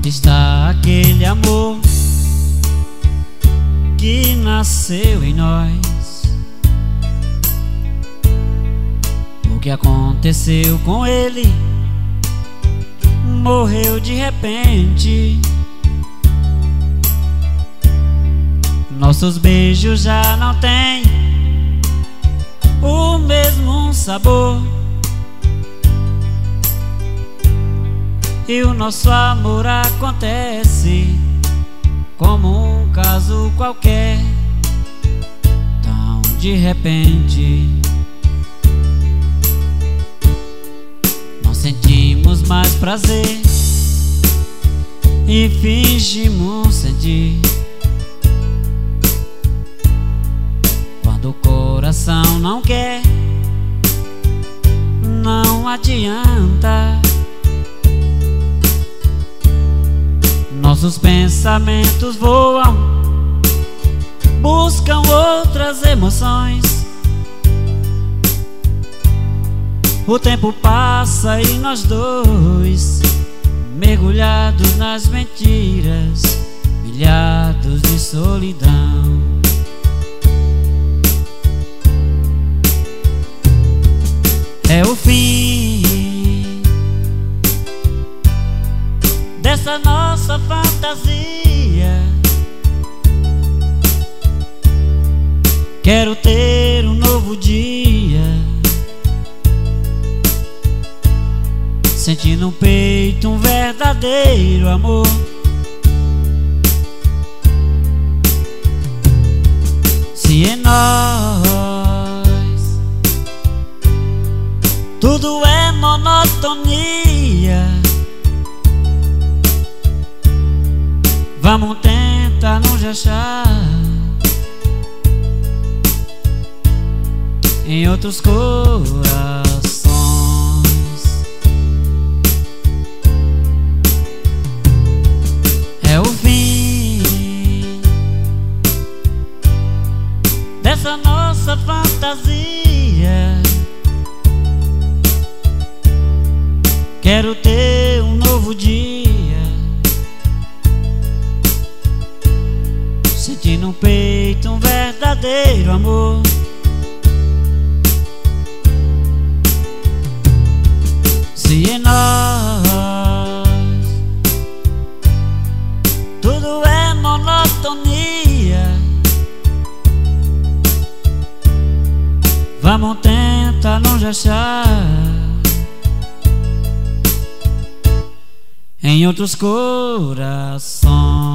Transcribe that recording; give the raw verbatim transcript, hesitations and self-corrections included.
Onde está aquele amor que nasceu em nós? O que aconteceu com ele? Morreu de repente. Nossos beijos já não têm o mesmo sabor, e o nosso amor acontece como um caso qualquer, tão de repente. Não sentimos mais prazer e fingimos sentir. Quando o coração não quer, não adianta. Nossos pensamentos voam, buscam outras emoções. O tempo passa e nós dois, mergulhados nas mentiras, milhados de solidão. É o fim dessa nossa fantasia. Quero ter um novo dia, sentir no peito um verdadeiro amor. Se em nós tudo é monotonia, vamos tentar nos achar em outros corações. É o fim dessa nossa fantasia. Quero ter um novo dia, sentir no peito um verdadeiro amor. Se em nós tudo é monotonia, vamos tentar nos achar em outros corações.